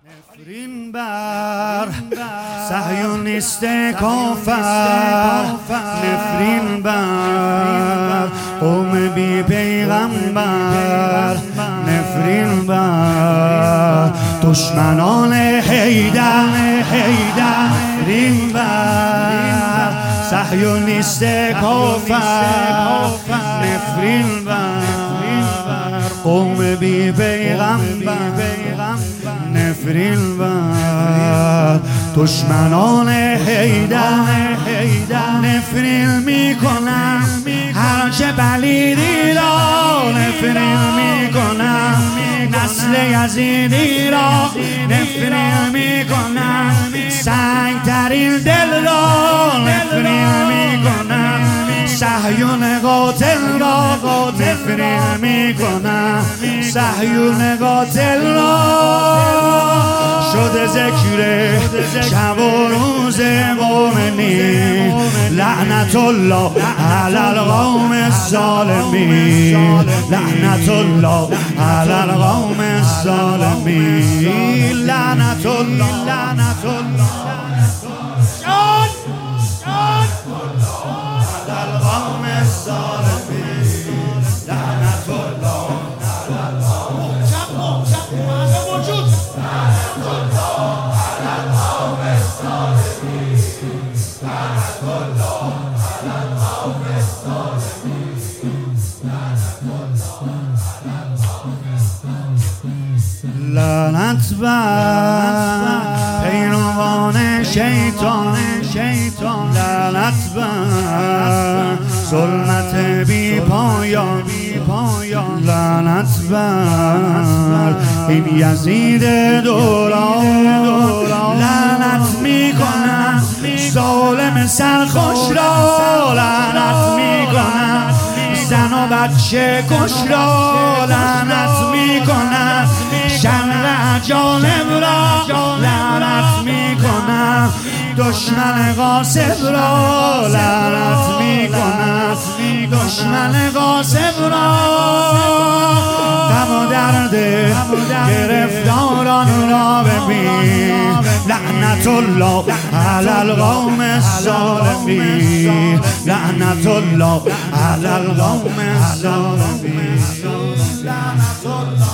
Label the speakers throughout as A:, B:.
A: نفرین بر صهیونیست کافر، نفرین بر قوم بی پیغمبر، نفرین بر دشمنان حیدر، نفرین بر صهیونیست کافر، نفرین بر قوم بی پیغمبر، نفرین بر دشمنان حیدر، نفرین میکنم هرچه پلیدی را، نفرین میکنم نسل یزیدی را، نفرین میکنم سنگترین دل را، نفرین میکنم صهیون قاتل را، نفرین میکنم صهیون قاتل را. شده ذکر شب و روز مؤمنین، لعنت الله علی القوم الظالمین، لعنت الله علی القوم الظالمین، لعنت الله، لعنت الله علی القوم الظالمین، لعنت الله علی القوم لعنت بر پیروان شیطان، لعنت بر ظلمت بی پایان، لعنت بر این یزید دوران، لعنت میکنم ظالم سرخوش را، لعنت میکنم زن و بچه کش را، لعنت میکنم شر اجانب را، لعنت میکنم دشمن غاصب را، لعنت میکنم دشمن غاصب را. غم و درد گرفتاران را ببین، لعنت الله علی القوم الظالمین، لعنت الله علی القوم الظالمین، لعنت الله.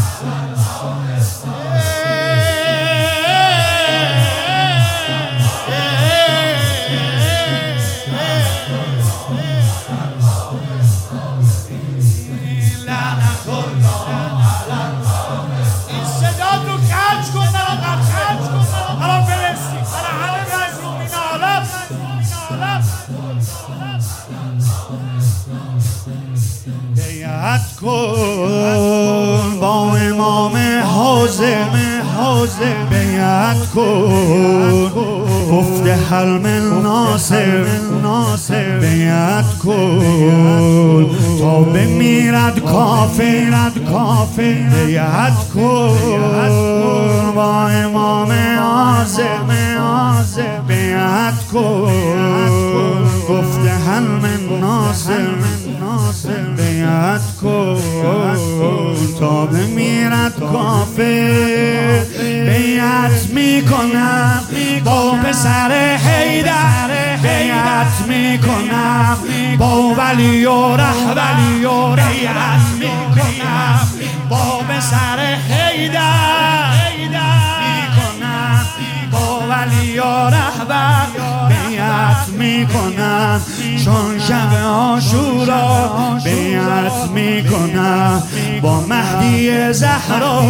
A: بیعت کن با امام حازم، بیعت کن گفته حلم ناصر، بیعت کن تا بمیرد کافر، بیعت کن با امام حازم، بیعت کن گفته حلم ناصر، بیعت کن تا بمیرد کافر. بیعت میکنم با پسر حیدر، بیعت میکنم با ولی و رهبر، بیعت میکنم با پسر حیدر، میکنم با ولی و رهبر، بیعت میکنم چون شب عاشورا، بیعت میکنم با مهدی زهرا.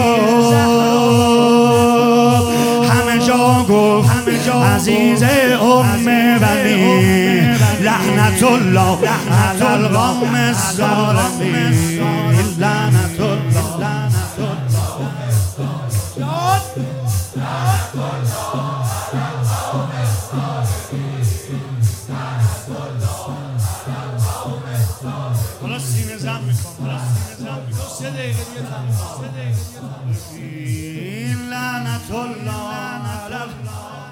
A: همه جا گفت عزیز ام بنی، لعنت الله علی القوم الظالمین، لعنت الله، لعنت الله. حالا سینه زن میکنم، 3 دقیقه دیگه تمام. لعنت الله علی